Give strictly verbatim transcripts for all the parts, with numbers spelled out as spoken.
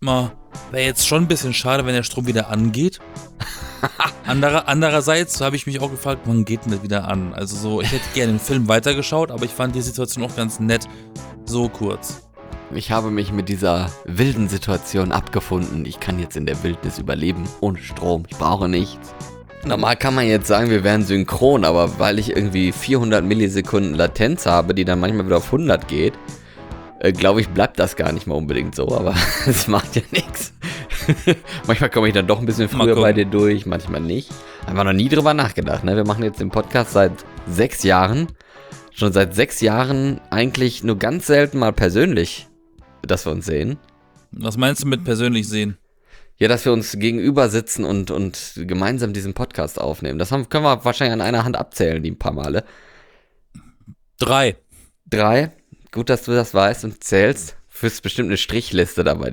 Wäre jetzt schon ein bisschen schade, wenn der Strom wieder angeht. Anderer, andererseits habe ich mich auch gefragt, wann geht denn das wieder an? Also so, ich hätte gerne den Film weitergeschaut, aber ich fand die Situation auch ganz nett, so kurz. Ich habe mich mit dieser wilden Situation abgefunden. Ich kann jetzt in der Wildnis überleben, ohne Strom. Ich brauche nichts. Normal kann man jetzt sagen, wir wären synchron, aber weil ich irgendwie vierhundert Millisekunden Latenz habe, die dann manchmal wieder auf hundert geht, äh, glaube ich, bleibt das gar nicht mal unbedingt so, aber es macht ja nichts. Manchmal komme ich dann doch ein bisschen früher bei dir durch, manchmal nicht. Haben wir noch nie drüber nachgedacht, ne? Wir machen jetzt den Podcast seit sechs Jahren. Schon seit sechs Jahren eigentlich nur ganz selten mal persönlich, dass wir uns sehen. Was meinst du mit persönlich sehen? Ja, dass wir uns gegenüber sitzen und, und gemeinsam diesen Podcast aufnehmen. Das haben, können wir wahrscheinlich an einer Hand abzählen, die ein paar Male. Drei. Drei? Gut, dass du das weißt und zählst. Führst bestimmt eine Strichliste dabei.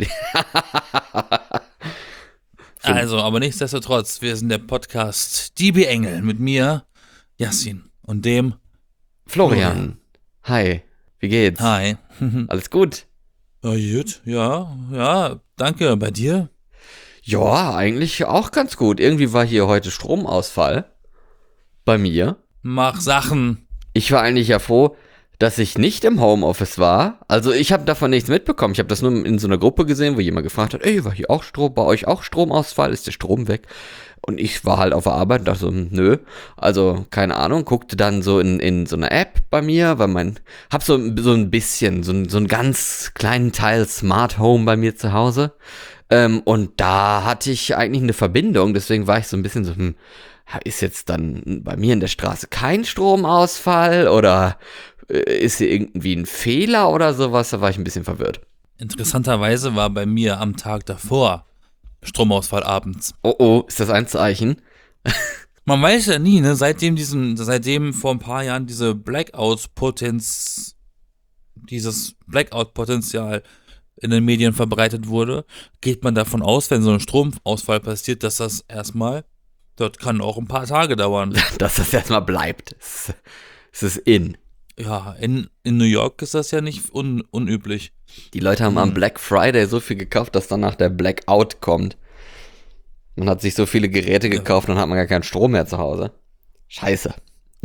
Also, aber nichtsdestotrotz, wir sind der Podcast Die B-Engel mit mir, Yassin, und dem Florian. Hi, wie geht's? Hi. Alles gut? Ja, gut, ja, ja, danke. Bei dir? Ja, eigentlich auch ganz gut. Irgendwie war hier heute Stromausfall. Bei mir. Mach Sachen. Ich war eigentlich ja froh, dass ich nicht im Homeoffice war. Also ich habe davon nichts mitbekommen. Ich habe das nur in so einer Gruppe gesehen, wo jemand gefragt hat, ey, war hier auch Strom, bei euch auch Stromausfall? Ist der Strom weg? Und ich war halt auf der Arbeit und dachte so, nö. Also, keine Ahnung, guckte dann so in, in so einer App bei mir, weil mein, hab so, so ein bisschen, so, so einen ganz kleinen Teil Smart Home bei mir zu Hause. Ähm, und da hatte ich eigentlich eine Verbindung, deswegen war ich so ein bisschen so, hm, ist jetzt dann bei mir in der Straße kein Stromausfall oder äh, ist hier irgendwie ein Fehler oder sowas? Da war ich ein bisschen verwirrt. Interessanterweise war bei mir am Tag davor Stromausfall abends. Oh oh, ist das ein Zeichen? Man weiß ja nie, ne? Seitdem diesen, seitdem vor ein paar Jahren diese Blackout-Potenz, dieses Blackout-Potenzial in den Medien verbreitet wurde, geht man davon aus, wenn so ein Stromausfall passiert, dass das erstmal, das kann auch ein paar Tage dauern. Dass das erstmal bleibt. Es, es ist in. Ja, in, in New York ist das ja nicht un, unüblich. Die Leute haben hm. am Black Friday so viel gekauft, dass danach der Blackout kommt. Man hat sich so viele Geräte gekauft und dann hat man gar keinen Strom mehr zu Hause. Scheiße.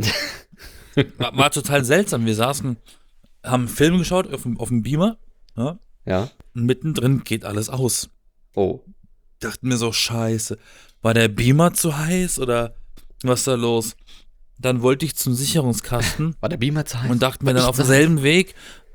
War, war total seltsam. Wir saßen, haben einen Film geschaut auf dem, auf dem Beamer. Ja. Ja. Und mittendrin geht alles aus. Oh. Dachten mir so, scheiße. War der Beamer zu heiß oder was ist da los? Dann wollte ich zum Sicherungskasten. War der Beamer zu heiß? Und dachte mir dann auf demselben Weg,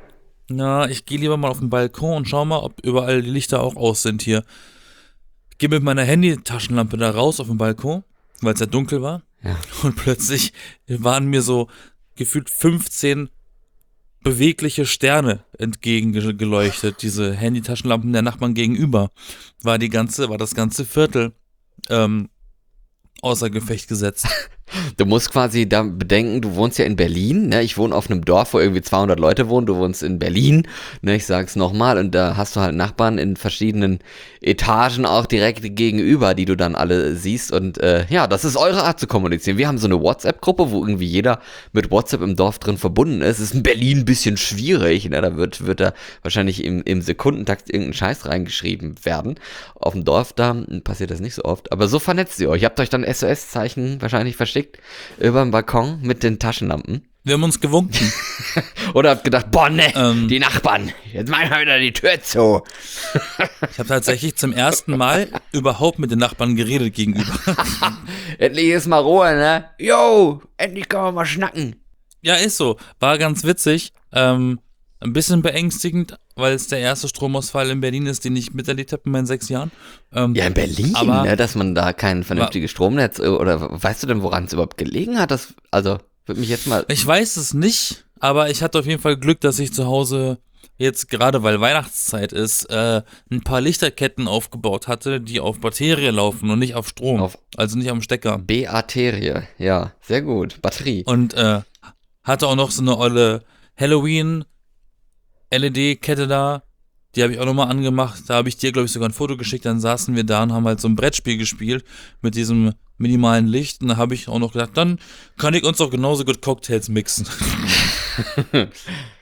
na, ich gehe lieber mal auf den Balkon und schau mal, ob überall die Lichter auch aus sind hier. Gehe mit meiner Handy-Taschenlampe da raus auf den Balkon, weil es ja dunkel war. Ja. Und plötzlich waren mir so gefühlt fünfzehn bewegliche Sterne entgegengeleuchtet. Diese Handy-Taschenlampen der Nachbarn gegenüber. War die ganze, war das ganze Viertel ähm, außer Gefecht gesetzt. Du musst quasi da bedenken, du wohnst ja in Berlin, ne? Ich wohne auf einem Dorf, wo irgendwie zweihundert Leute wohnen, du wohnst in Berlin, ne? Ich sag's nochmal, und da hast du halt Nachbarn in verschiedenen Etagen auch direkt gegenüber, die du dann alle siehst, und äh, ja, das ist eure Art zu kommunizieren. Wir haben so eine WhatsApp-Gruppe, wo irgendwie jeder mit WhatsApp im Dorf drin verbunden ist. Ist in Berlin ein bisschen schwierig, ne? Da wird, wird da wahrscheinlich im, im Sekundentakt irgendein Scheiß reingeschrieben werden. Auf dem Dorf, da passiert das nicht so oft, aber so vernetzt ihr euch. Ihr habt euch dann S O S-Zeichen wahrscheinlich versteckt über dem Balkon mit den Taschenlampen. Wir haben uns gewunken. Oder habt gedacht, boah, ne, ähm, die Nachbarn, jetzt machen wir wieder die Tür zu. Ich habe tatsächlich zum ersten Mal überhaupt mit den Nachbarn geredet gegenüber. Endlich ist mal Ruhe, ne? Yo, endlich können wir mal schnacken. Ja, ist so. War ganz witzig. Ähm, ein bisschen beängstigend, weil es der erste Stromausfall in Berlin ist, den ich miterlebt habe in meinen sechs Jahren. Ähm, ja, in Berlin, aber, ne, dass man da kein vernünftiges Stromnetz, oder weißt du denn, woran es überhaupt gelegen hat? Das, also, würde mich jetzt mal... Ich weiß es nicht, aber ich hatte auf jeden Fall Glück, dass ich zu Hause jetzt, gerade weil Weihnachtszeit ist, äh, ein paar Lichterketten aufgebaut hatte, die auf Batterie laufen und nicht auf Strom, auf also nicht am Stecker. Batterie, ja, sehr gut, Batterie. Und äh, hatte auch noch so eine olle Halloween L E D-Kette da, die habe ich auch nochmal angemacht. Da habe ich dir, glaube ich, sogar ein Foto geschickt. Dann saßen wir da und haben halt so ein Brettspiel gespielt mit diesem minimalen Licht. Und da habe ich auch noch gedacht, dann kann ich uns auch genauso gut Cocktails mixen.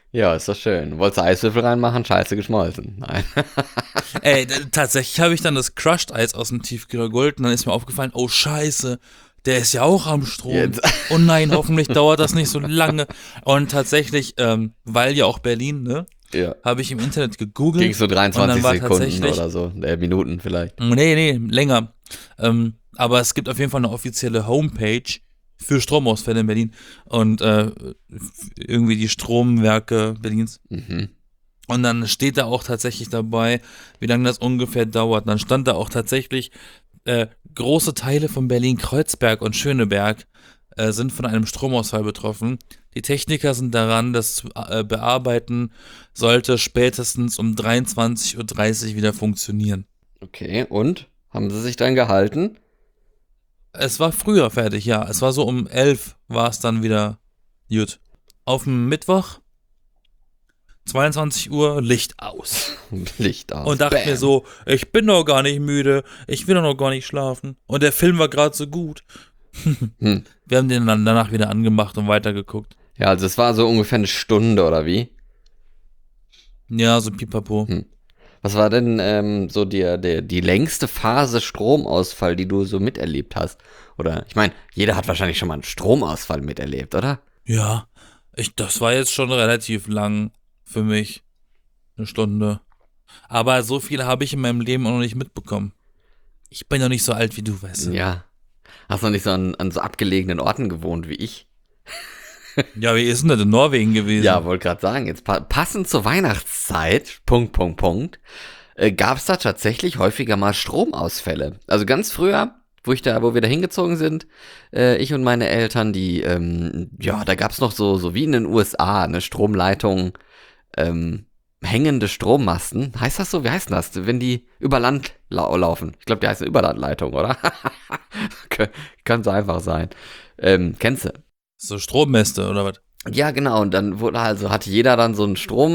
Ja, ist doch schön. Wolltest du Eiswürfel reinmachen? Scheiße, geschmolzen. Nein. Ey, d- tatsächlich habe ich dann das Crushed Eis aus dem Tiefkühler geholt und dann ist mir aufgefallen, oh Scheiße, der ist ja auch am Strom. Jetzt. Oh nein, hoffentlich dauert das nicht so lange. Und tatsächlich, ähm, weil ja auch Berlin, ne, Ja. habe ich im Internet gegoogelt. Ging so Und dreiundzwanzig dann war Sekunden tatsächlich- oder so. Äh, Minuten vielleicht. Nee, nee, länger. Ähm, aber es gibt auf jeden Fall eine offizielle Homepage für Stromausfälle in Berlin und äh, f- irgendwie die Stromwerke Berlins. Mhm. Und dann steht da auch tatsächlich dabei, wie lange das ungefähr dauert. Dann stand da auch tatsächlich, äh, große Teile von Berlin-Kreuzberg und Schöneberg äh, sind von einem Stromausfall betroffen. Die Techniker sind daran, das zu äh, bearbeiten, sollte spätestens um dreiundzwanzig Uhr dreißig wieder funktionieren. Okay, und? Haben sie sich dann gehalten? Es war früher fertig, ja. Es war so um elf war es dann wieder gut. Auf dem Mittwoch, zweiundzwanzig Uhr, Licht aus. Licht aus. Und dachte Bam. mir so, ich bin doch gar nicht müde, ich will doch noch gar nicht schlafen. Und der Film war gerade so gut. Hm. Wir haben den dann danach wieder angemacht und weitergeguckt. Ja, also es war so ungefähr eine Stunde, oder wie? Ja, so pipapo. Hm. Was war denn ähm, so die, die, die längste Phase Stromausfall, die du so miterlebt hast? Oder, ich meine, jeder hat wahrscheinlich schon mal einen Stromausfall miterlebt, oder? Ja, ich, das war jetzt schon relativ lang für mich. Eine Stunde. Aber so viel habe ich in meinem Leben auch noch nicht mitbekommen. Ich bin ja nicht so alt wie du, weißt du. Ja. Hast du nicht so an, an so abgelegenen Orten gewohnt wie ich? Ja, wie ist denn das in Norwegen gewesen? Ja, wollte gerade sagen, jetzt pa passend zur Weihnachtszeit, Punkt, Punkt, Punkt, äh, gab es da tatsächlich häufiger mal Stromausfälle. Also ganz früher, wo ich da, wo wir da hingezogen sind, äh, ich und meine Eltern, die, ähm, ja, da gab es noch so, so wie in den U S A, eine Stromleitung, ähm, hängende Strommasten. Heißt das so? Wie heißt denn das? Wenn die über Land lau laufen. Ich glaube, die heißen Überlandleitung, oder? Kann so einfach sein. Ähm, kennst du? So Strommäste oder was? Ja, genau. Und dann wurde also hatte jeder dann so einen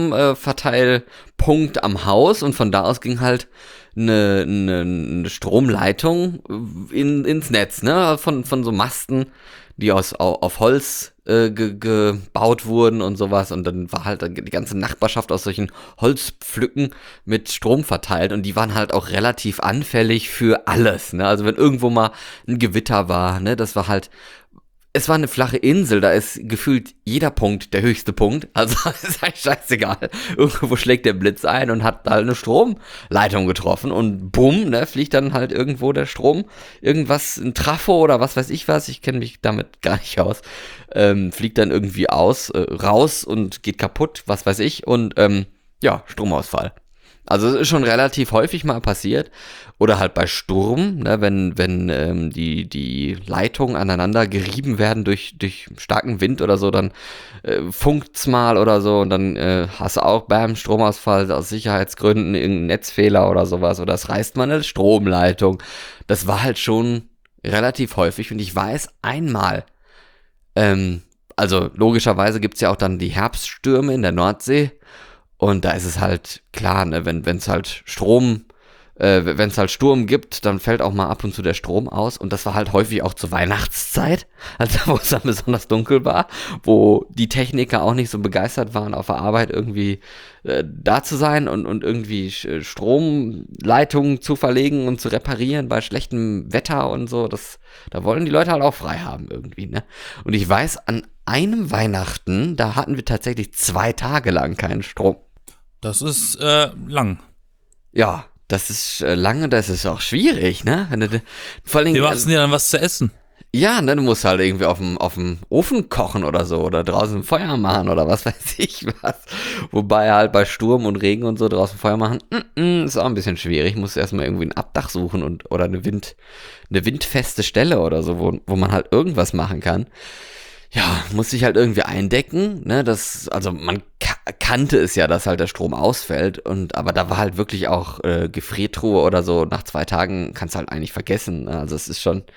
Stromverteilpunkt am Haus und von da aus ging halt eine, eine, eine Stromleitung in, ins Netz, ne? Von, von so Masten, die aus au- auf Holz äh, ge, gebaut wurden und sowas. Und dann war halt die ganze Nachbarschaft aus solchen Holzpflücken mit Strom verteilt und die waren halt auch relativ anfällig für alles, ne? Also wenn irgendwo mal ein Gewitter war, ne, das war halt. Es war eine flache Insel, da ist gefühlt jeder Punkt der höchste Punkt. Also ist eigentlich scheißegal. Irgendwo schlägt der Blitz ein und hat halt eine Stromleitung getroffen und bumm, ne, fliegt dann halt irgendwo der Strom. Irgendwas, ein Trafo oder was weiß ich was, ich kenne mich damit gar nicht aus, ähm, fliegt dann irgendwie aus, äh, raus und geht kaputt, was weiß ich. Und ähm, ja, Stromausfall. Also es ist schon relativ häufig mal passiert. Oder halt bei Sturm, ne, wenn, wenn ähm, die, die Leitungen aneinander gerieben werden durch, durch starken Wind oder so, dann äh, funkt's mal oder so und dann äh, hast du auch beim Stromausfall aus Sicherheitsgründen irgendeinen Netzfehler oder sowas oder es reißt mal eine Stromleitung. Das war halt schon relativ häufig und ich weiß einmal, ähm, also logischerweise gibt's ja auch dann die Herbststürme in der Nordsee und da ist es halt klar, ne, wenn es halt Strom Äh, wenn es halt Sturm gibt, dann fällt auch mal ab und zu der Strom aus. Und das war halt häufig auch zur Weihnachtszeit, also wo es dann besonders dunkel war, wo die Techniker auch nicht so begeistert waren, auf der Arbeit irgendwie äh, da zu sein und, und irgendwie Sch- Stromleitungen zu verlegen und zu reparieren bei schlechtem Wetter und so. Das, da wollen die Leute halt auch frei haben irgendwie, ne? Und ich weiß, an einem Weihnachten, da hatten wir tatsächlich zwei Tage lang keinen Strom. Das ist äh, lang. Ja, das ist äh, lange, das ist auch schwierig, ne? Wenn du, vor allen Wie Dingen, machst du dir dann was zu essen? ja, ne, du musst halt irgendwie auf dem, auf dem Ofen kochen oder so oder draußen Feuer machen oder was weiß ich was. Wobei halt bei Sturm und Regen und so draußen Feuer machen, mm, mm, ist auch ein bisschen schwierig. Musst erstmal irgendwie ein Abdach suchen und oder eine Wind, eine windfeste Stelle oder so, wo, wo man halt irgendwas machen kann. Ja, muss sich halt irgendwie eindecken, ne, das, also man ka kannte es ja, dass halt der Strom ausfällt und, aber da war halt wirklich auch äh, Gefriertruhe oder so, nach zwei Tagen kannst du halt eigentlich vergessen, ne? Also es ist schon,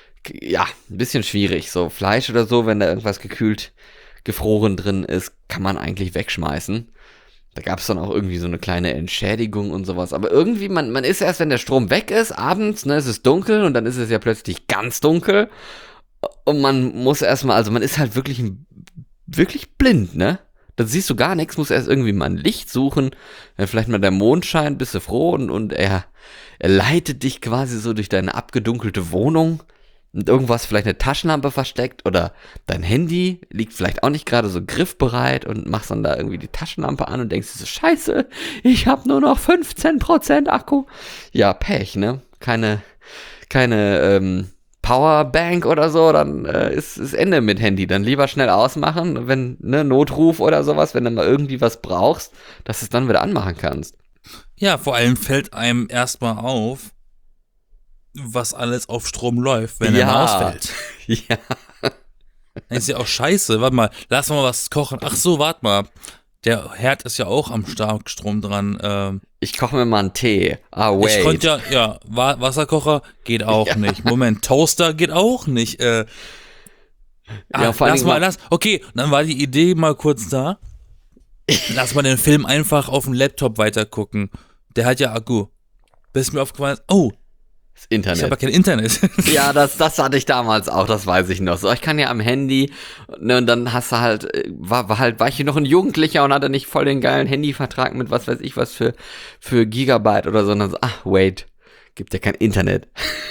ja, ein bisschen schwierig, so Fleisch oder so, wenn da irgendwas gekühlt, gefroren drin ist, kann man eigentlich wegschmeißen. Da gab es dann auch irgendwie so eine kleine Entschädigung und sowas, aber irgendwie, man, man ist erst, wenn der Strom weg ist, abends, ne, es ist dunkel und dann ist es ja plötzlich ganz dunkel. Und man muss erstmal, also man ist halt wirklich, wirklich blind, ne? Dann siehst du gar nichts, musst erst irgendwie mal ein Licht suchen, wenn vielleicht mal der Mond scheint, bist du froh und, und er, er leitet dich quasi so durch deine abgedunkelte Wohnung und irgendwas, vielleicht eine Taschenlampe versteckt oder dein Handy liegt vielleicht auch nicht gerade so griffbereit und machst dann da irgendwie die Taschenlampe an und denkst dir so, scheiße, ich habe nur noch fünfzehn Prozent Akku. Ja, Pech, ne? Keine, keine, ähm, Powerbank oder so, dann äh, ist, ist Ende mit Handy. Dann lieber schnell ausmachen, wenn, ne, Notruf oder sowas, wenn du mal irgendwie was brauchst, dass du es dann wieder anmachen kannst. Ja, vor allem fällt einem erstmal auf, was alles auf Strom läuft, wenn Ja. er mal ausfällt. Ja. Dann ist ja auch scheiße. Warte mal, lass mal was kochen. Ach so, warte mal. Der Herd ist ja auch am Starkstrom dran. Ähm, Ich koche mir mal einen Tee. Ah, wait. ich konnte ja, ja, Wa- Wasserkocher geht auch Ja. nicht. Moment, Toaster geht auch nicht. Äh, ah, Ja, vor allen lass Dingen mal, mal- lass. Okay, dann war die Idee mal kurz da. Lass mal den Film einfach auf dem Laptop weitergucken. Der hat ja Akku. Bis mir aufgefallen ist, oh, Das ich Internet. habe ja kein Internet. Ja, das, das hatte ich damals auch, das weiß ich noch. So, ich kann ja am Handy, ne, und dann hast du halt, äh, war, war halt, war ich hier noch ein Jugendlicher und hatte nicht voll den geilen Handyvertrag mit was weiß ich was für, für Gigabyte oder so, und dann so, ach, wait, gibt ja kein Internet.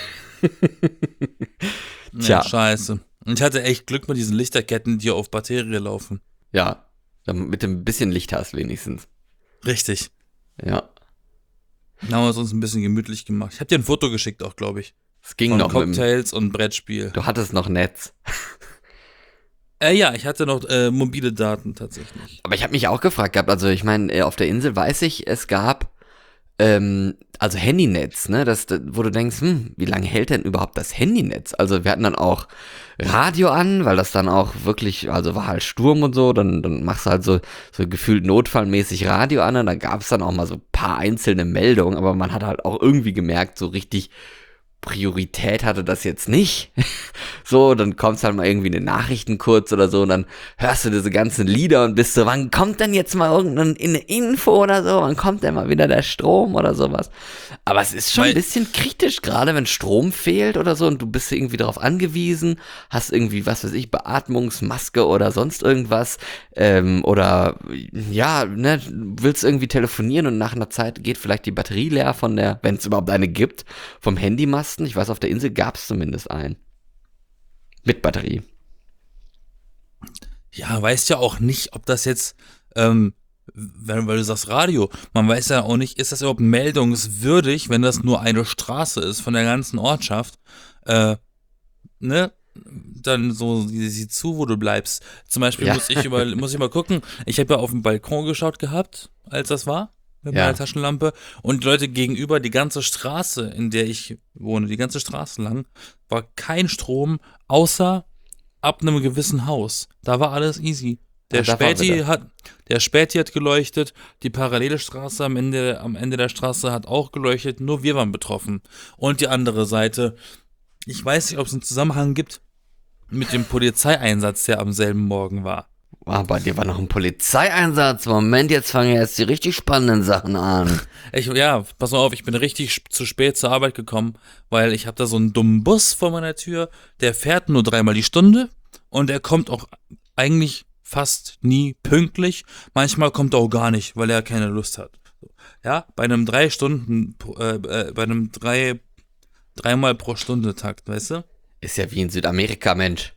Ja, Tja. scheiße. Und ich hatte echt Glück mit diesen Lichterketten, die auf Batterie laufen. Ja, damit du ein bisschen Licht hast wenigstens. Richtig. Ja, Dann haben wir es uns ein bisschen gemütlich gemacht. Ich habe dir ein Foto geschickt auch, glaube ich. es ging Von noch mit dem, Cocktails und Brettspiel. du hattest noch Netz. Äh, ja, ich hatte noch äh, mobile Daten tatsächlich. Aber ich habe mich auch gefragt gehabt, also ich meine, äh, auf der Insel weiß ich, es gab ähm, also Handynetz, ne, das, das, wo du denkst, hm, wie lange hält denn überhaupt das Handynetz? Also wir hatten dann auch Radio an, weil das dann auch wirklich, also war halt Sturm und so, dann, dann machst du halt so, so gefühlt notfallmäßig Radio an und dann gab es dann auch mal so ein paar einzelne Meldungen, aber man hat halt auch irgendwie gemerkt, so richtig Priorität hatte das jetzt nicht. So, dann kommt halt mal irgendwie eine Nachrichten kurz oder so und dann hörst du diese ganzen Lieder und bist so, wann kommt denn jetzt mal irgendeine Info oder so? Wann kommt denn mal wieder der Strom oder sowas? Aber es ist schon Weil- ein bisschen kritisch, gerade wenn Strom fehlt oder so und du bist irgendwie darauf angewiesen, hast irgendwie, was weiß ich, Beatmungsmaske oder sonst irgendwas, ähm, oder ja, ne, willst irgendwie telefonieren und nach einer Zeit geht vielleicht die Batterie leer von der, wenn es überhaupt eine gibt, vom Handymasten. Ich weiß, auf der Insel gab es zumindest einen. Mit Batterie. Ja, weißt ja auch nicht, ob das jetzt, ähm, wenn, weil du sagst Radio, man weiß ja auch nicht, ist das überhaupt meldungswürdig, wenn das nur eine Straße ist von der ganzen Ortschaft, äh, ne? Dann so, sieh sieh zu, wo du bleibst. Zum Beispiel Ja. muss ich über, muss ich mal gucken, ich habe ja auf den Balkon geschaut gehabt, als das war, mit Ja. meiner Taschenlampe, und die Leute gegenüber, die ganze Straße, in der ich wohne, die ganze Straße lang, war kein Strom, außer ab einem gewissen Haus. Da war alles easy. Der Ah, da waren wir Späti da. hat, der Späti hat geleuchtet, die parallele Straße am Ende, am Ende der Straße hat auch geleuchtet, nur wir waren betroffen. Und die andere Seite, ich weiß nicht, ob es einen Zusammenhang gibt mit dem Polizeieinsatz, der am selben Morgen war. Ah, bei dir war noch ein Polizeieinsatz. Moment, jetzt fangen jetzt die richtig spannenden Sachen an. Ich, ja, pass mal auf, ich bin richtig sp- zu spät zur Arbeit gekommen, weil ich habe da so einen dummen Bus vor meiner Tür, der fährt nur dreimal die Stunde und der kommt auch eigentlich fast nie pünktlich. Manchmal kommt er auch gar nicht, weil er keine Lust hat. Ja, bei einem drei Stunden, äh, äh, bei einem drei, dreimal pro Stunde Takt, weißt du? Ist ja wie in Südamerika, Mensch.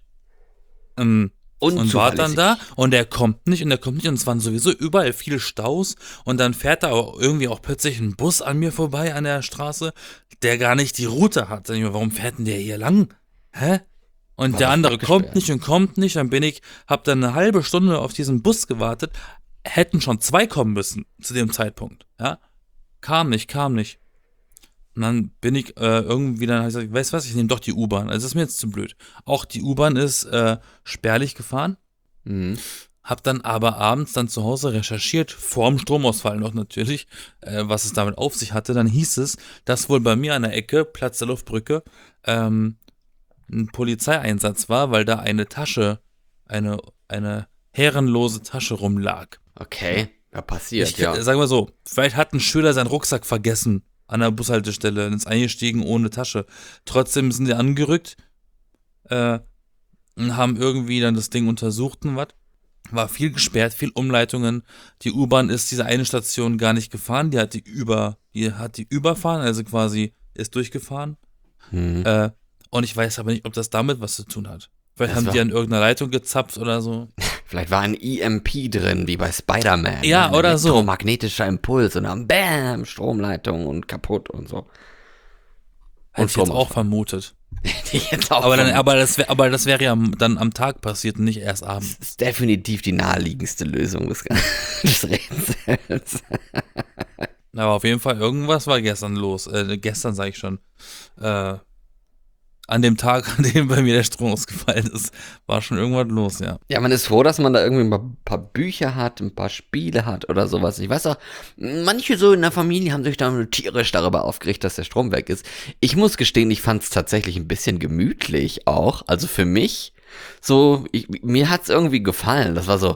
Ähm, und war dann Unzuverlässig. da und der kommt nicht und der kommt nicht und es waren sowieso überall viele Staus und dann fährt da auch irgendwie auch plötzlich ein Bus an mir vorbei an der Straße, der gar nicht die Route hat. Dann denk ich mir, warum fährt denn der hier lang? Hä? Und War der doch andere abgesperrt. kommt nicht und kommt nicht, dann bin ich, hab dann eine halbe Stunde auf diesen Bus gewartet, hätten schon zwei kommen müssen zu dem Zeitpunkt, ja? Kam nicht, kam nicht. Und dann bin ich äh, irgendwie, dann habe ich gesagt, weißt du was, ich nehme doch die U-Bahn. Also das ist mir jetzt zu blöd. Auch die U-Bahn ist äh, spärlich gefahren. Mhm. Hab dann aber abends dann zu Hause recherchiert, vorm Stromausfall noch natürlich, äh, was es damit auf sich hatte. Dann hieß es, dass wohl bei mir an der Ecke, Platz der Luftbrücke, ähm, ein Polizeieinsatz war, weil da eine Tasche, eine, eine herrenlose Tasche rumlag. Okay, ja, passiert, Ich, ja. Sagen wir so, vielleicht hat ein Schüler seinen Rucksack vergessen an der Bushaltestelle und ist eingestiegen ohne Tasche. Trotzdem sind die angerückt äh, und haben irgendwie dann das Ding untersucht und was. war viel gesperrt, viel Umleitungen. Die U-Bahn ist diese eine Station gar nicht gefahren, die hat die über, die hat die überfahren, also quasi ist durchgefahren. Hm. Äh, und ich weiß aber nicht, ob das damit was zu tun hat. Vielleicht Das haben war- die an irgendeiner Leitung gezapft oder so. Vielleicht war ein E M P drin, wie bei Spider-Man. Ja, Ein oder so. Elektromagnetischer Impuls und dann BÄM, Stromleitung und kaputt und so. Hätte ich jetzt Stromausfall. auch vermutet. Die jetzt auch Aber, dann, vom- aber, das wär, aber das wäre ja dann am Tag passiert und nicht erst abends. Das ist definitiv die naheliegendste Lösung des ganzen des Rätsels. Aber auf jeden Fall, irgendwas war gestern los. Äh, gestern sage ich schon. Äh, an dem Tag, an dem bei mir der Strom ausgefallen ist, war schon irgendwas los, ja. Ja, man ist froh, dass man da irgendwie ein paar Bücher hat, ein paar Spiele hat oder sowas. Ich weiß auch, manche so in der Familie haben sich dann tierisch darüber aufgeregt, dass der Strom weg ist. Ich muss gestehen, ich fand es tatsächlich ein bisschen gemütlich auch. Also für mich, so, ich, mir hat es irgendwie gefallen. Das war so,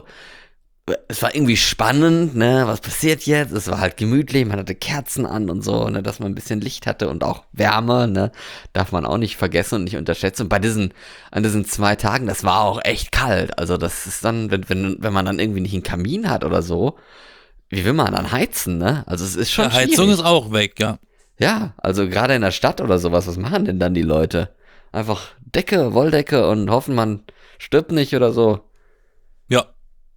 es war irgendwie spannend, ne, was passiert jetzt? Es war halt gemütlich, man hatte Kerzen an und so, ne, dass man ein bisschen Licht hatte und auch Wärme, ne, darf man auch nicht vergessen und nicht unterschätzen. Und bei diesen, an diesen zwei Tagen, das war auch echt kalt. Also das ist dann, wenn, wenn, wenn man dann irgendwie nicht einen Kamin hat oder so, wie will man dann heizen, ne? Also es ist schon Die Heizung schwierig. ist auch weg, ja. Ja, also gerade in der Stadt oder sowas, was machen denn dann die Leute? Einfach Decke, Wolldecke und hoffen, man stirbt nicht oder so. Ja,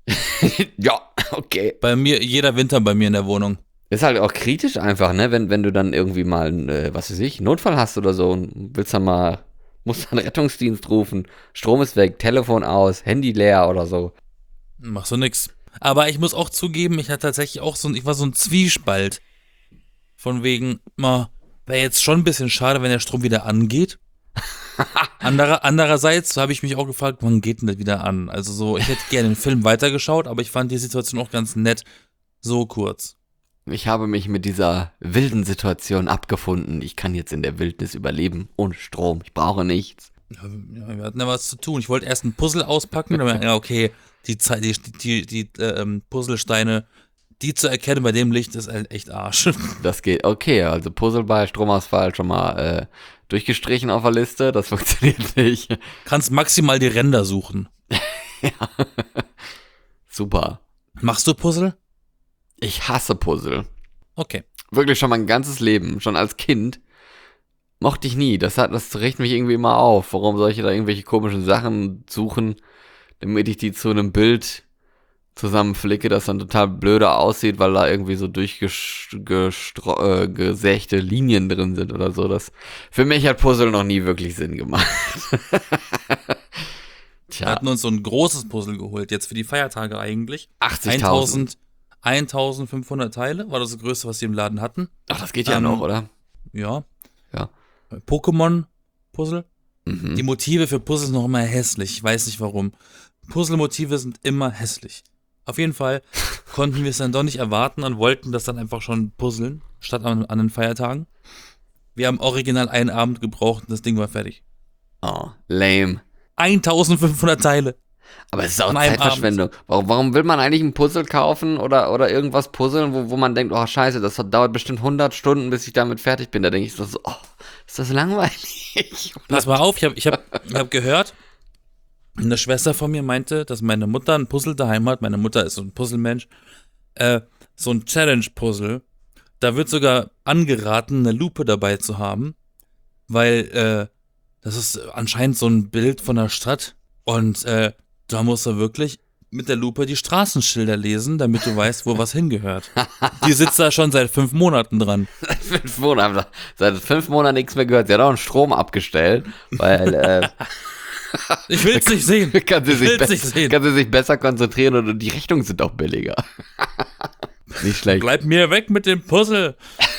Ja, okay. bei mir, jeder Winter bei mir in der Wohnung. Ist halt auch kritisch einfach, ne, wenn, wenn du dann irgendwie mal, einen, äh, was weiß ich, einen Notfall hast oder so und willst dann mal, musst dann Rettungsdienst rufen, Strom ist weg, Telefon aus, Handy leer oder so. Machst du nix. Aber ich muss auch zugeben, ich hatte tatsächlich auch so ein, ich war so ein Zwiespalt. Von wegen, ma, wäre jetzt schon ein bisschen schade, wenn der Strom wieder angeht. Anderer, andererseits habe ich mich auch gefragt, wann geht denn das wieder an? Also so, ich hätte gerne den Film weitergeschaut, aber ich fand die Situation auch ganz nett. So kurz. Ich habe mich mit dieser wilden Situation abgefunden. Ich kann jetzt in der Wildnis überleben, ohne Strom, ich brauche nichts. Ja, wir hatten ja was zu tun. Ich wollte erst ein Puzzle auspacken, dann ja, okay, die, Zeit- die, die, die, die äh, Puzzlesteine, die zu erkennen bei dem Licht ist halt echt Arsch. Das geht, okay, also Puzzle bei Stromausfall schon mal äh, durchgestrichen auf der Liste, das funktioniert nicht. Kannst maximal die Ränder suchen. Super. Machst du Puzzle? Ich hasse Puzzle. Okay. Wirklich schon mein ganzes Leben, schon als Kind. Mochte ich nie. Das hat, das regt mich irgendwie immer auf. Warum soll ich da irgendwelche komischen Sachen suchen, damit ich die zu einem Bild zusammenflicke, das dann total blöde aussieht, weil da irgendwie so durchgesächte Linien drin sind oder so. Das, für mich hat Puzzle noch nie wirklich Sinn gemacht. Wir Tja, hatten uns so ein großes Puzzle geholt, jetzt für die Feiertage eigentlich. achtzigtausend. eintausendfünfhundert Teile war das größte, was sie im Laden hatten. Ach, das geht ja Ähm, noch, oder? Ja. Ja. Pokémon-Puzzle. Mhm. Die Motive für Puzzle sind noch immer hässlich. Ich weiß nicht warum. Puzzle-Motive sind immer hässlich. Auf jeden Fall konnten wir es dann doch nicht erwarten und wollten das dann einfach schon puzzeln, statt an, an den Feiertagen. Wir haben original einen Abend gebraucht und das Ding war fertig. Oh, lame. eintausendfünfhundert Teile. Aber es ist auch An einem Zeitverschwendung. Warum, warum will man eigentlich ein Puzzle kaufen oder, oder irgendwas puzzeln, wo, wo man denkt, oh scheiße, das hat- dauert bestimmt hundert Stunden, bis ich damit fertig bin. Da denke ich so, oh, ist das langweilig. Pass mal auf, ich habe ich hab, ich hab gehört, eine Schwester von mir meinte, dass meine Mutter ein Puzzle daheim hat. Meine Mutter ist so ein Puzzlemensch. Äh, so ein Challenge-Puzzle. Da wird sogar angeraten, eine Lupe dabei zu haben, weil äh, das ist anscheinend so ein Bild von der Stadt und äh, da musst du wirklich mit der Lupe die Straßenschilder lesen, damit du weißt, wo was hingehört. Die sitzt da schon seit fünf Monaten dran. Seit fünf Monaten, seit fünf Monaten nichts mehr gehört. Sie hat auch einen Strom abgestellt, weil äh, Ich will's nicht sehen. kann, sie Ich sich will's nicht be- sehen. kann sie sich besser konzentrieren und die Rechnungen sind auch billiger. Nicht schlecht. Bleib mir weg mit dem Puzzle.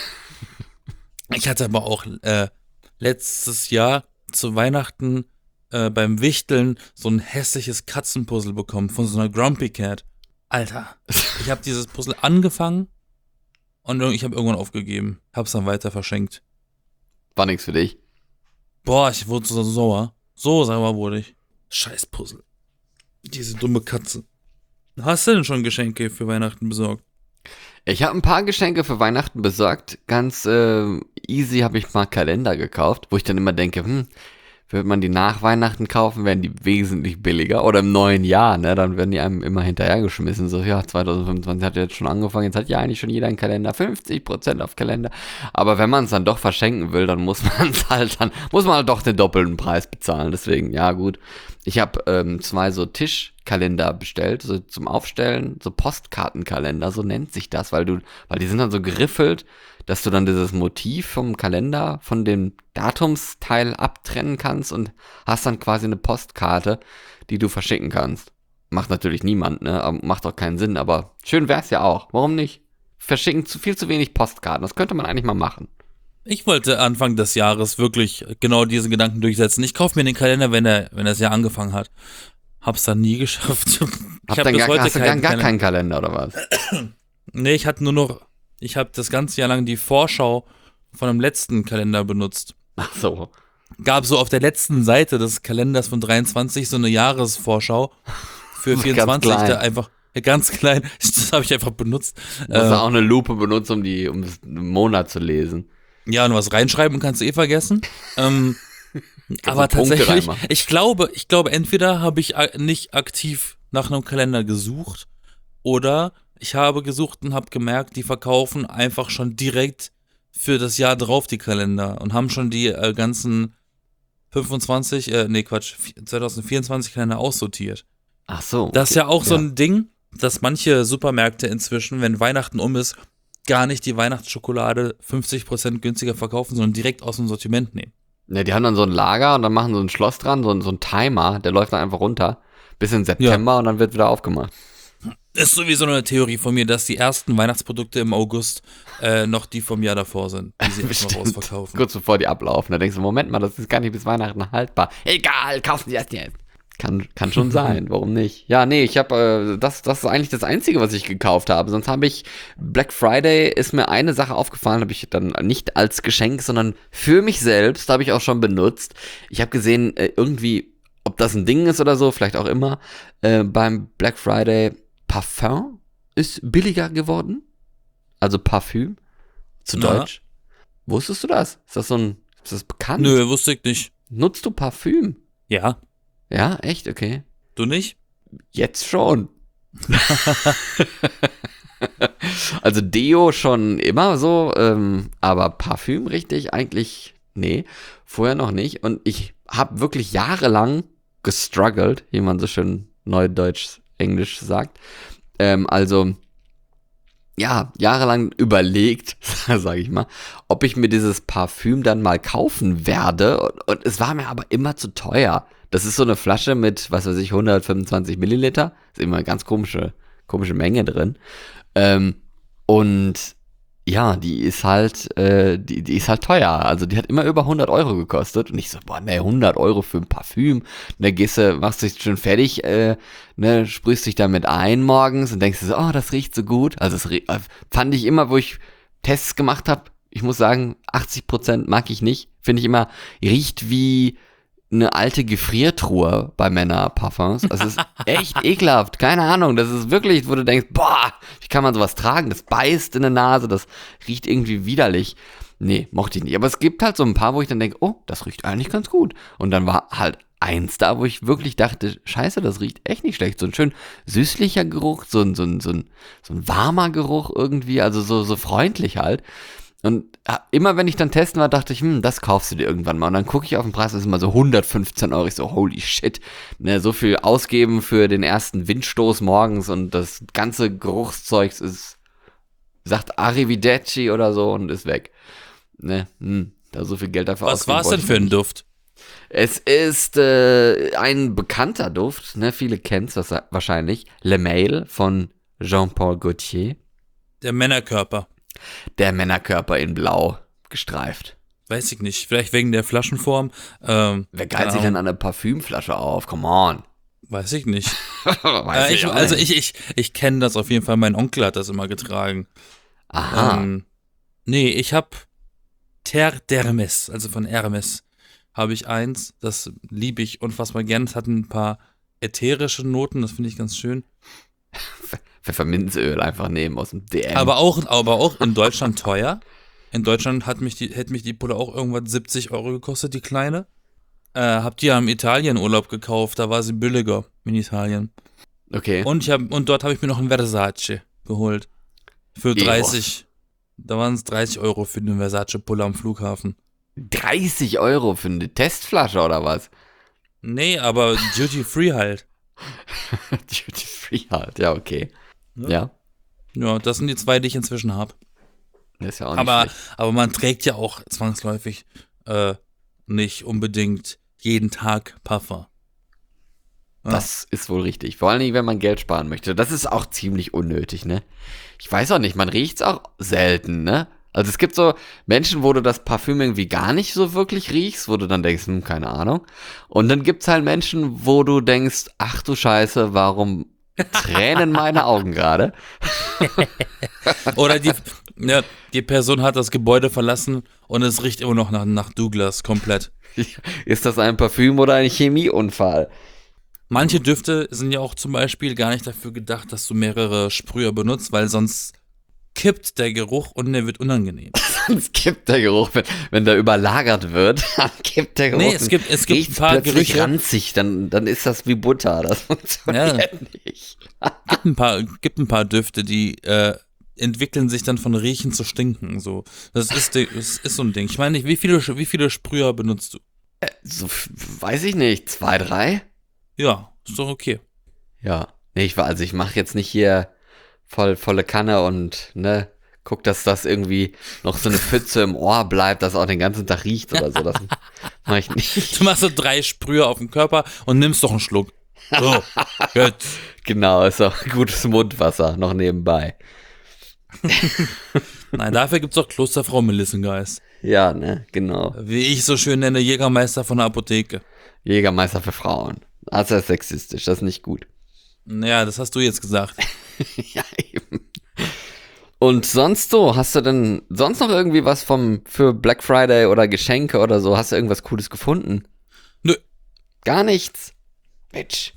Ich hatte aber auch äh, letztes Jahr zu Weihnachten äh, beim Wichteln so ein hässliches Katzenpuzzle bekommen von so einer Grumpy Cat. Alter, ich habe dieses Puzzle angefangen und ich habe irgendwann aufgegeben. Hab's dann weiter verschenkt. War nichts für dich. Boah, ich wurde so sauer. So sauer wurde ich. Scheiß Puzzle. Diese dumme Katze. Hast du denn schon Geschenke für Weihnachten besorgt? Ich habe ein paar Geschenke für Weihnachten besorgt. Ganz äh, easy habe ich mal Kalender gekauft, wo ich dann immer denke, hm, Würde man die nach Weihnachten kaufen, wären die wesentlich billiger. Oder im neuen Jahr, ne? Dann werden die einem immer hinterhergeschmissen. So, ja, zwanzig fünfundzwanzig hat jetzt schon angefangen, jetzt hat ja eigentlich schon jeder einen Kalender, fünfzig Prozent auf Kalender. Aber wenn man es dann doch verschenken will, dann muss man es halt, dann muss man halt doch den doppelten Preis bezahlen. Deswegen, ja gut. Ich habe ähm, zwei so Tischkalender bestellt, so zum Aufstellen, so Postkartenkalender, so nennt sich das, weil du, weil die sind dann so geriffelt, dass du dann dieses Motiv vom Kalender von dem Datumsteil abtrennen kannst und hast dann quasi eine Postkarte, die du verschicken kannst. Macht natürlich niemand, ne? Aber macht auch keinen Sinn, aber schön wär's ja auch. Warum nicht? Verschicken zu viel zu wenig Postkarten. Das könnte man eigentlich mal machen. Ich wollte Anfang des Jahres wirklich genau diesen Gedanken durchsetzen. Ich kaufe mir den Kalender, wenn er, wenn das Jahr angefangen hat. Hab's dann nie geschafft. Ich Hab hab dann bis gar, heute hast du gar, keinen gar Kalender. keinen Kalender oder was? Nee, ich hatte nur noch, ich habe das ganze Jahr lang die Vorschau von dem letzten Kalender benutzt. Ach so. Gab so auf der letzten Seite des Kalenders von dreiundzwanzig so eine Jahresvorschau für Ganz vierundzwanzig, klein. da einfach ja, ganz klein, das habe ich einfach benutzt. Du musst Äh, auch eine Lupe benutzen, um die, um das einen Monat zu lesen. ja, und was reinschreiben kannst du eh vergessen. ähm, aber Punkte tatsächlich, reinmachen. ich glaube, ich glaube, entweder habe ich a- nicht aktiv nach einem Kalender gesucht oder ich habe gesucht und habe gemerkt, die verkaufen einfach schon direkt für das Jahr drauf die Kalender und haben schon die äh, ganzen fünfundzwanzig, äh, nee Quatsch, zwanzig vierundzwanzig Kalender aussortiert. Ach so. Das ist okay. ja auch so ein Ding, dass manche Supermärkte inzwischen, wenn Weihnachten um ist, gar nicht die Weihnachtsschokolade fünfzig Prozent günstiger verkaufen, sondern direkt aus dem Sortiment nehmen. Ja, die haben dann so ein Lager und dann machen so ein Schloss dran, so ein, so ein Timer, der läuft dann einfach runter bis in September und dann wird wieder aufgemacht. Ist sowieso eine Theorie von mir, dass die ersten Weihnachtsprodukte im August äh, noch die vom Jahr davor sind, die sie erstmal Bestimmt. rausverkaufen. Kurz bevor die ablaufen. Da denkst du, Moment mal, das ist gar nicht bis Weihnachten haltbar. Egal, kaufen Sie das jetzt. Kann, kann schon sein, warum nicht? Ja, nee, ich habe, äh, das, das ist eigentlich das Einzige, was ich gekauft habe. Sonst habe ich, Black Friday ist mir eine Sache aufgefallen, habe ich dann nicht als Geschenk, sondern für mich selbst, habe ich auch schon benutzt. Ich habe gesehen, äh, irgendwie, ob das ein Ding ist oder so, vielleicht auch immer, äh, beim Black Friday Parfum ist billiger geworden. Also Parfüm, zu Na. Deutsch. Wusstest du das? Ist das so ein, ist das bekannt? Nö, wusste ich nicht. Nutzt du Parfüm? Ja, Ja, echt? Okay. du nicht? Jetzt schon. Also Deo schon immer so, ähm, aber Parfüm richtig eigentlich, nee, vorher noch nicht. Und ich habe wirklich jahrelang gestruggelt, wie man so schön neudeutsch, englisch sagt. Ähm, also, ja, jahrelang überlegt, sage ich mal, ob ich mir dieses Parfüm dann mal kaufen werde. Und, und es war mir aber immer zu teuer. Das ist so eine Flasche mit, was weiß ich, hundertfünfundzwanzig Milliliter. Ist immer eine ganz komische, komische Menge drin. Ähm, und ja, die ist halt, äh, die, die ist halt teuer. Also die hat immer über hundert Euro gekostet. Und ich so, boah, ne, hundert Euro für ein Parfüm. Und dann gehst du, machst dich schon fertig, äh, ne, sprühst dich damit ein morgens und denkst du so, oh, das riecht so gut. Also das rie- fand ich immer, wo ich Tests gemacht habe, ich muss sagen, achtzig Prozent mag ich nicht. Finde ich immer, riecht wie eine alte Gefriertruhe bei Männerparfums. Das ist echt ekelhaft. Keine Ahnung. Das ist wirklich, wo du denkst, boah, wie kann man sowas tragen? Das beißt in der Nase, das riecht irgendwie widerlich. Nee, mochte ich nicht. Aber es gibt halt so ein paar, wo ich dann denke, oh, das riecht eigentlich ganz gut. Und dann war halt eins da, wo ich wirklich dachte, scheiße, das riecht echt nicht schlecht. So ein schön süßlicher Geruch, so ein, so ein, so ein, so ein warmer Geruch irgendwie, also so, so freundlich halt. Und ja, immer wenn ich dann testen war, dachte ich, hm, das kaufst du dir irgendwann mal. Und dann gucke ich auf den Preis, das ist immer so hundertfünfzehn Euro. Ich so, holy shit. Ne, so viel ausgeben für den ersten Windstoß morgens und das ganze Geruchszeugs ist, sagt Arrivederci oder so und ist weg. Ne, hm, da so viel Geld dafür Was ausgeben war es denn wollte ich für ein nicht. Duft? Es ist äh, ein bekannter Duft, ne, viele kennen es wahrscheinlich. Le Mail von Jean-Paul Gaultier. Der Männerkörper. Der Männerkörper in Blau gestreift. Weiß ich nicht. Vielleicht wegen der Flaschenform. Ähm, Wer keine geilt sich denn Ahnung. an eine Parfümflasche auf? Come on. Weiß ich nicht. Weiß äh, ich, auch also nicht. ich, ich, ich kenne das auf jeden Fall. Mein Onkel hat das immer getragen. Aha. Ähm, nee, ich habe Terre d'Hermès, also von Hermes, habe ich eins. Das liebe ich unfassbar gern. Es hat ein paar ätherische Noten, das finde ich ganz schön. Pfefferminzöl einfach nehmen aus dem D M. Aber auch, aber auch in Deutschland teuer. In Deutschland hat mich die, hätte mich die Pulle auch irgendwann siebzig Euro gekostet, die kleine. äh, hab die ja im Italien-Urlaub gekauft, da war sie billiger in Italien. Okay. Und, ich hab, und dort habe ich mir noch ein Versace geholt. Für dreißig. Da waren es dreißig Euro für den Versace-Puller am Flughafen. dreißig Euro für eine Testflasche oder was? Nee, aber Duty-Free halt. Duty Free halt, ja, okay. Ja. Ja. Ja, das sind die zwei, die ich inzwischen habe. Das ist ja auch nicht Aber, schlecht. aber man trägt ja auch zwangsläufig äh, nicht unbedingt jeden Tag Puffer. Ja. Das ist wohl richtig. Vor allen Dingen, wenn man Geld sparen möchte. Das ist auch ziemlich unnötig, ne? Ich weiß auch nicht, man riecht's auch selten, ne? Also es gibt so Menschen, wo du das Parfüm irgendwie gar nicht so wirklich riechst, wo du dann denkst, hm, keine Ahnung. Und dann gibt's halt Menschen, wo du denkst, ach du Scheiße, warum tränen meine Augen gerade? Oder die, ja, die Person hat das Gebäude verlassen und es riecht immer noch nach, nach Douglas komplett. Ist das ein Parfüm oder ein Chemieunfall? Manche Düfte sind ja auch zum Beispiel gar nicht dafür gedacht, dass du mehrere Sprüher benutzt, weil sonst kippt der Geruch und der wird unangenehm. Sonst kippt der Geruch, wenn, wenn der überlagert wird, dann kippt der Geruch. Nee, es gibt, es gibt ein Riecht's paar plötzlich Gerüche. ranzig, dann, dann ist das wie Butter. Das funktioniert nicht. Gibt ein paar, gibt ein paar Düfte, die äh, entwickeln sich dann von Riechen zu Stinken. So. Das ist, die- das ist so ein Ding. Ich meine nicht, wie viele, wie viele Sprüher benutzt du? So, f- weiß ich nicht, zwei, drei? Ja, ist doch okay. Ja. Nee, ich war, also ich mache jetzt nicht hier voll, volle Kanne und, ne, guck, dass das irgendwie noch so eine Pfütze im Ohr bleibt, dass auch den ganzen Tag riecht oder so. Das mache ich nicht. Du machst so drei Sprüher auf den Körper und nimmst doch einen Schluck. So, jetzt. Genau, ist auch gutes Mundwasser noch nebenbei. Nein, dafür gibt's doch Klosterfrau Melissengeist. Ja, ne, genau. Wie ich so schön nenne, Jägermeister von der Apotheke. Jägermeister für Frauen. Das ist sexistisch, das ist nicht gut. Naja, das hast du jetzt gesagt. Ja, eben. Und sonst so, hast du denn sonst noch irgendwie was vom für Black Friday oder Geschenke oder so? Hast du irgendwas Cooles gefunden? Nö. Gar nichts. Mensch.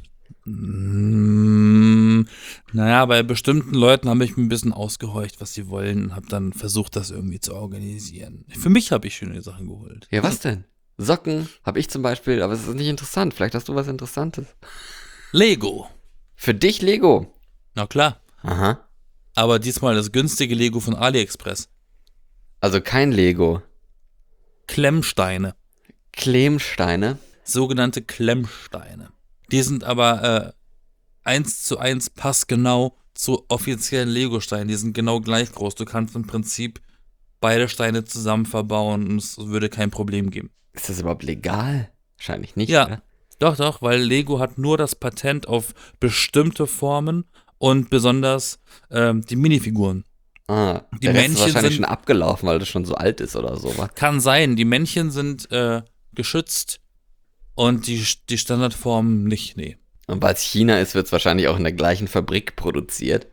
Mm, naja, bei bestimmten Leuten habe ich mir ein bisschen ausgehorcht, was sie wollen und habe dann versucht, das irgendwie zu organisieren. Für mich habe ich schöne Sachen geholt. Ja, was denn? Socken habe ich zum Beispiel, aber es ist nicht interessant. Vielleicht hast du was Interessantes. Lego. Für dich Lego. Na klar. Aha. Aber diesmal das günstige Lego von AliExpress. Also kein Lego. Klemmsteine. Klemmsteine. Sogenannte Klemmsteine. Die sind aber äh, eins zu eins passgenau zu offiziellen Lego-Steinen. Die sind genau gleich groß. Du kannst im Prinzip beide Steine zusammen verbauen und es würde kein Problem geben. Ist das überhaupt legal? Wahrscheinlich nicht, Ja. oder? Doch, doch, weil Lego hat nur das Patent auf bestimmte Formen und besonders ähm, die Minifiguren. Ah, Die der Rest ist Männchen wahrscheinlich sind- schon abgelaufen, weil das schon so alt ist oder so, wa? Kann sein, die Männchen sind äh, geschützt und die, die Standardformen nicht, nee. Und weil es China ist, wird es wahrscheinlich auch in der gleichen Fabrik produziert.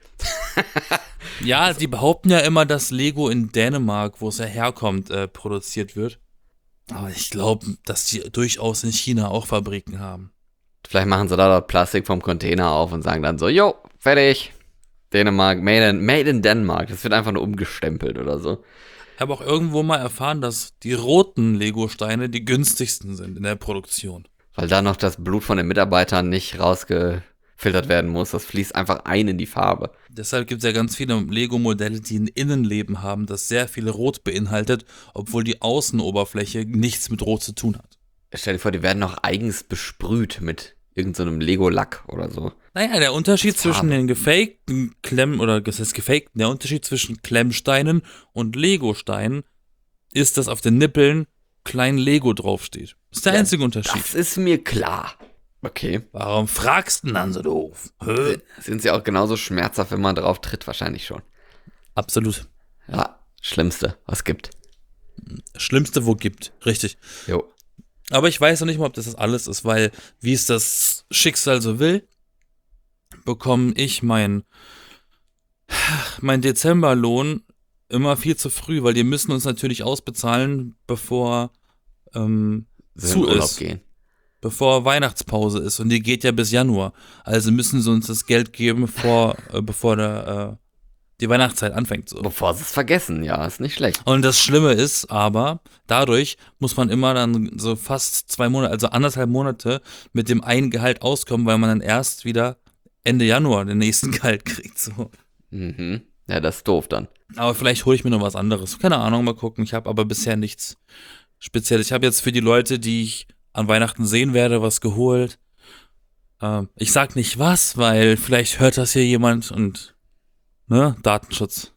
Ja, die behaupten ja immer, dass Lego in Dänemark, wo es ja herkommt, äh, produziert wird. Aber ich glaube, dass die durchaus in China auch Fabriken haben. Vielleicht machen sie da das Plastik vom Container auf und sagen dann so, jo, fertig. Dänemark, made in, made in Denmark. Das wird einfach nur umgestempelt oder so. Ich habe auch irgendwo mal erfahren, dass die roten Lego-Steine die günstigsten sind in der Produktion. Weil da noch das Blut von den Mitarbeitern nicht rausgefiltert werden muss. Das fließt einfach ein in die Farbe. Deshalb gibt es ja ganz viele Lego-Modelle, die ein Innenleben haben, das sehr viel Rot beinhaltet, obwohl die Außenoberfläche nichts mit Rot zu tun hat. Stell dir vor, die werden noch eigens besprüht mit irgendeinem so Lego-Lack oder so. Naja, der Unterschied Farbe. zwischen den gefakten Klemm, oder das heißt gefakten, der Unterschied zwischen Klemmsteinen und Lego-Steinen ist, dass auf den Nippeln klein Lego draufsteht. Das ist der Ja, einzige Unterschied. Das ist mir klar. Okay. Warum fragst du denn dann so doof? Hä? Sind sie auch genauso schmerzhaft, wenn man drauf tritt? Wahrscheinlich schon. Absolut. Ja, Schlimmste, was gibt. Schlimmste, wo gibt. Richtig. Jo. Aber ich weiß noch nicht mal, ob das das alles ist, weil, wie es das Schicksal so will, bekomme ich mein, mein Dezemberlohn immer viel zu früh, weil die müssen uns natürlich ausbezahlen, bevor ähm, Sie zu in Urlaub ist, gehen. bevor Weihnachtspause ist und die geht ja bis Januar. Also müssen sie uns das Geld geben, vor, äh, bevor der, äh, die Weihnachtszeit anfängt so. Bevor sie es vergessen, ja, ist nicht schlecht. Und das Schlimme ist aber, dadurch muss man immer dann so fast zwei Monate, also anderthalb Monate mit dem einen Gehalt auskommen, weil man dann erst wieder Ende Januar den nächsten Gehalt kriegt. So. Mhm. Ja, das ist doof dann. Aber vielleicht hole ich mir noch was anderes. Keine Ahnung, mal gucken. Ich habe aber bisher nichts Spezielles. Ich habe jetzt für die Leute, die ich an Weihnachten sehen werde, was geholt. Ähm, ich sag nicht was, weil vielleicht hört das hier jemand und ne, Datenschutz.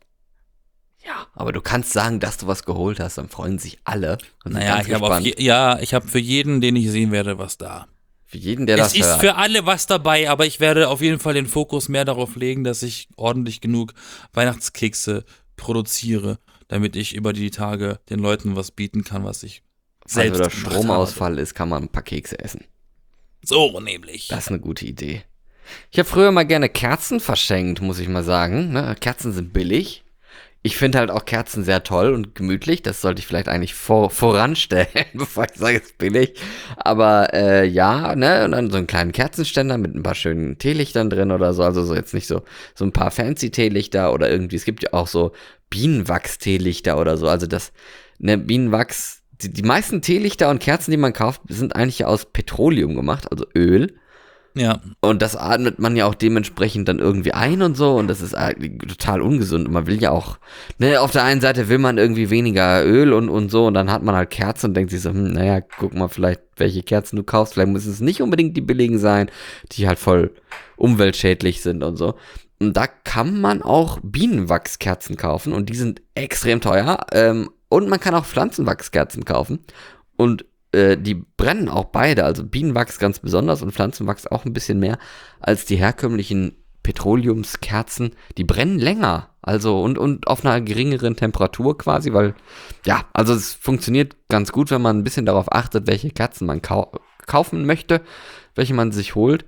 Ja, aber du kannst sagen, dass du was geholt hast, dann freuen sich alle. Und sind Naja, ganz ich habe auf gespannt. je, ja, ich habe für jeden, den ich sehen werde, was da. Für jeden, der das Es ist hört. für alle was dabei, aber ich werde auf jeden Fall den Fokus mehr darauf legen, dass ich ordentlich genug Weihnachtskekse produziere, damit ich über die Tage den Leuten was bieten kann, was ich Falls selbst wieder gemacht Stromausfall ist, kann man ein paar Kekse essen. habe. So nämlich. Das ist eine gute Idee. Ich habe früher mal gerne Kerzen verschenkt, muss ich mal sagen. Ne? Kerzen sind billig. Ich finde halt auch Kerzen sehr toll und gemütlich. Das sollte ich vielleicht eigentlich vor, voranstellen, bevor ich sage, es ist billig. Aber äh, ja, ne, und dann so einen kleinen Kerzenständer mit ein paar schönen Teelichtern drin oder so. Also so jetzt nicht so, so ein paar fancy Teelichter oder irgendwie. Es gibt ja auch so Bienenwachs-Teelichter oder so. Also das, ne, Bienenwachs, die, die meisten Teelichter und Kerzen, die man kauft, sind eigentlich aus Petroleum gemacht, also Öl. Ja. Und das atmet man ja auch dementsprechend dann irgendwie ein und so. Und das ist total ungesund. Und man will ja auch, ne, auf der einen Seite will man irgendwie weniger Öl und, und so. Und dann hat man halt Kerzen und denkt sich so, hm, naja, guck mal vielleicht, welche Kerzen du kaufst. Vielleicht müssen es nicht unbedingt die billigen sein, die halt voll umweltschädlich sind und so. Und da kann man auch Bienenwachskerzen kaufen. Und die sind extrem teuer. Ähm, und man kann auch Pflanzenwachskerzen kaufen. Und die brennen auch beide, also Bienenwachs ganz besonders und Pflanzenwachs auch ein bisschen mehr als die herkömmlichen Petroleumskerzen. Die brennen länger, also und, und auf einer geringeren Temperatur quasi, weil, ja, also es funktioniert ganz gut, wenn man ein bisschen darauf achtet, welche Kerzen man kau- kaufen möchte, welche man sich holt.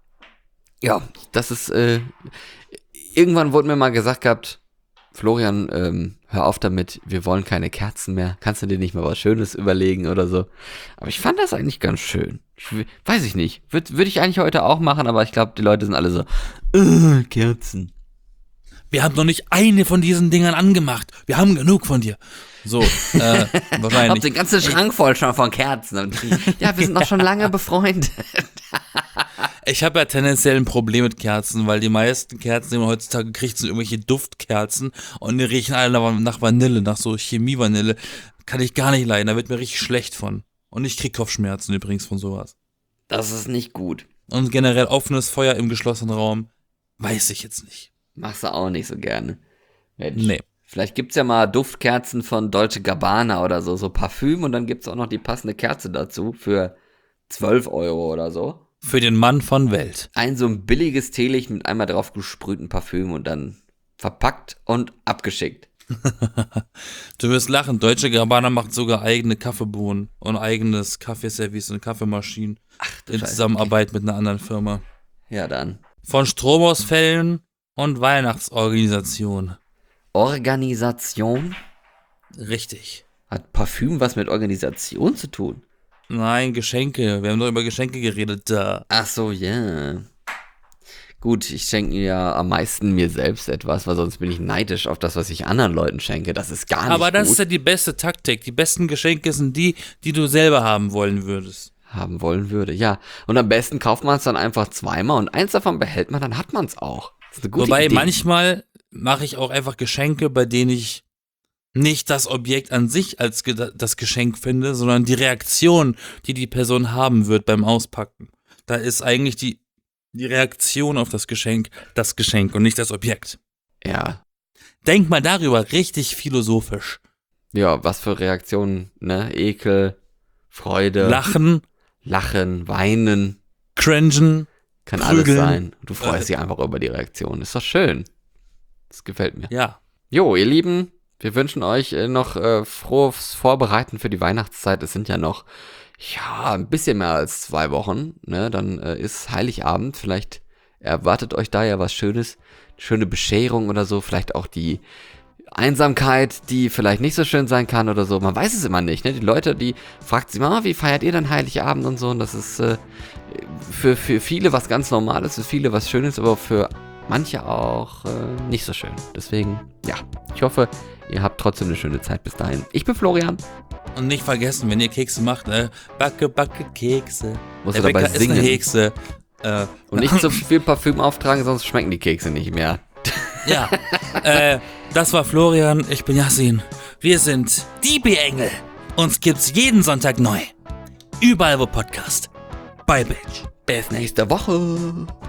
Ja, das ist, äh, irgendwann wurde mir mal gesagt gehabt, Florian, ähm, hör auf damit, wir wollen keine Kerzen mehr. Kannst du dir nicht mal was Schönes überlegen oder so? Aber ich fand das eigentlich ganz schön. Ich, weiß ich nicht. Würde würd ich eigentlich heute auch machen, aber ich glaube, die Leute sind alle so, äh, Kerzen. Wir haben noch nicht eine von diesen Dingern angemacht. Wir haben genug von dir. So, äh, wahrscheinlich. Hab den ganzen Schrank voll schon von Kerzen. Und die, ja, wir sind noch schon lange befreundet. Ich habe ja tendenziell ein Problem mit Kerzen, weil die meisten Kerzen, die man heutzutage kriegt, sind irgendwelche Duftkerzen und die riechen alle nach, nach Vanille, nach so Chemie-Vanille. Kann ich gar nicht leiden, da wird mir richtig schlecht von. Und ich krieg Kopfschmerzen übrigens von sowas. Das ist nicht gut. Und generell offenes Feuer im geschlossenen Raum, weiß ich jetzt nicht. Machst du auch nicht so gerne. Mensch. Nee. Vielleicht gibt's ja mal Duftkerzen von Dolce Gabbana oder so, so Parfüm und dann gibt's auch noch die passende Kerze dazu für zwölf Euro oder so. Für den Mann von Welt. Ein so ein billiges Teelicht mit einmal drauf gesprühten Parfüm und dann verpackt und abgeschickt. Du wirst lachen, Dolce Gabbana macht sogar eigene Kaffeebohnen und eigenes Kaffeeservice und Kaffeemaschinen in Scheiße, Zusammenarbeit mit einer anderen Firma. Ja dann. Von Stromausfällen und Weihnachtsorganisation. Organisation? Richtig. Hat Parfüm was mit Organisation zu tun? Nein, Geschenke. Wir haben doch über Geschenke geredet. Da. Ach so, ja. Gut, ich schenke ja am meisten mir selbst etwas, weil sonst bin ich neidisch auf das, was ich anderen Leuten schenke. Das ist gar nicht Aber das gut. ist ja die beste Taktik. Die besten Geschenke sind die, die du selber haben wollen würdest. Haben wollen würde, ja. Und am besten kauft man es dann einfach zweimal und eins davon behält man, dann hat man es auch. Das ist eine gute Wobei Idee. manchmal mache ich auch einfach Geschenke, bei denen ich nicht das Objekt an sich als ge- das Geschenk finde, sondern die Reaktion, die die Person haben wird beim Auspacken. Da ist eigentlich die, die Reaktion auf das Geschenk das Geschenk und nicht das Objekt. Ja. Denk mal darüber, richtig philosophisch. Ja, was für Reaktionen, ne? Ekel, Freude, Lachen, Lachen, Weinen, cringen, kann alles Prügeln. sein. Du freust dich einfach über die Reaktion. Ist doch schön. Das gefällt mir. ja. Jo, ihr Lieben, wir wünschen euch äh, noch äh, frohes Vorbereiten für die Weihnachtszeit. Es sind ja noch, ja, ein bisschen mehr als zwei Wochen. Ne? Dann äh, ist Heiligabend. Vielleicht erwartet euch da ja was Schönes. Schöne Bescherung oder so. Vielleicht auch die Einsamkeit, die vielleicht nicht so schön sein kann oder so. Man weiß es immer nicht. Ne? Die Leute, die fragt sich mal, wie feiert ihr dann Heiligabend und so. Und das ist äh, für, für viele was ganz Normales, für viele was Schönes, aber für manche auch äh, nicht so schön. Deswegen, ja, ich hoffe, ihr habt trotzdem eine schöne Zeit bis dahin. Ich bin Florian. Und nicht vergessen, wenn ihr Kekse macht, ne? Backe, backe Kekse. Muss Der er dabei Bäcker ist eine singen. Hexe. Äh, Und nicht zu viel Parfüm auftragen, sonst schmecken die Kekse nicht mehr. Ja, äh, das war Florian, ich bin Yassin. Wir sind die B-Engel. Uns gibt's jeden Sonntag neu. Überall wo Podcast. Bye, Bitch. Bis nächste Woche.